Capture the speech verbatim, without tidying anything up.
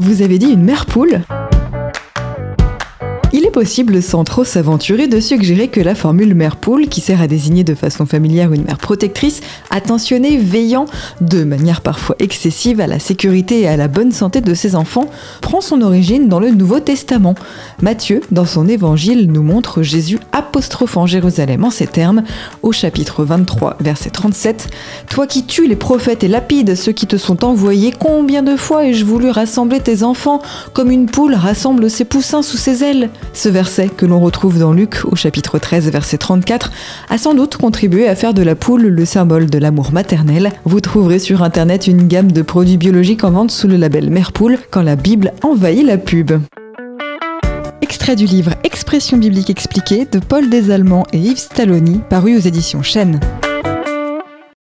Vous avez dit une mère poule ? Il est possible, sans trop s'aventurer, de suggérer que la formule mère poule, qui sert à désigner de façon familière une mère protectrice, attentionnée, veillant, de manière parfois excessive à la sécurité et à la bonne santé de ses enfants, prend son origine dans le Nouveau Testament. Matthieu, dans son évangile, nous montre Jésus apostrophant Jérusalem en ces termes, au chapitre vingt-trois, verset trente-sept. « Toi qui tues les prophètes et lapides ceux qui te sont envoyés, combien de fois ai-je voulu rassembler tes enfants, comme une poule rassemble ses poussins sous ses ailes ?» Ce verset, que l'on retrouve dans Luc au chapitre treize, verset trente-quatre, a sans doute contribué à faire de la poule le symbole de l'amour maternel. Vous trouverez sur internet une gamme de produits biologiques en vente sous le label Mère Poule quand la Bible envahit la pub. Extrait du livre Expression biblique expliquée de Paul Desallemands et Yves Stalloni, paru aux éditions Chênes.